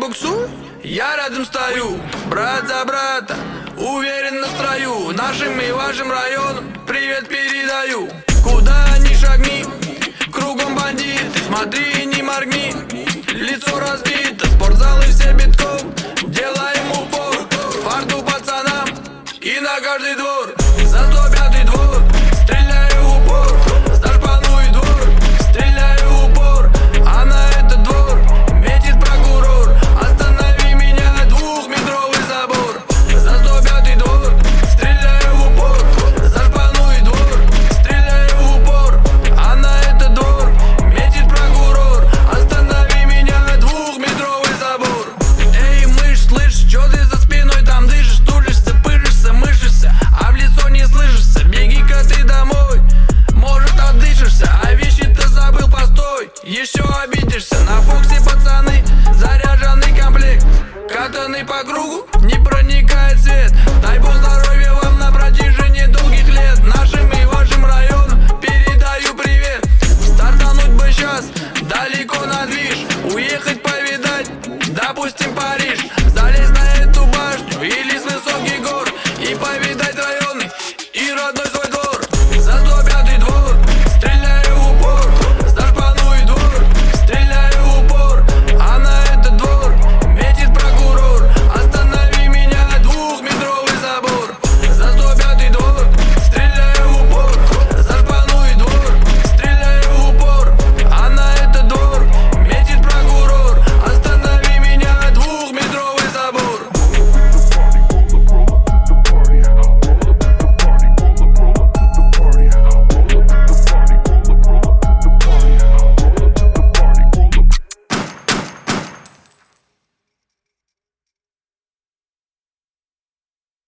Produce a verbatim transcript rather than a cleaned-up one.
буксуй, я рядом стою. Брат за брата, уверен в строю. Нашим и вашим районам привет передаю. Куда ни шагни, кругом бандиты. Смотри, не моргни, лицо разбито, спортзалы все битком. Делай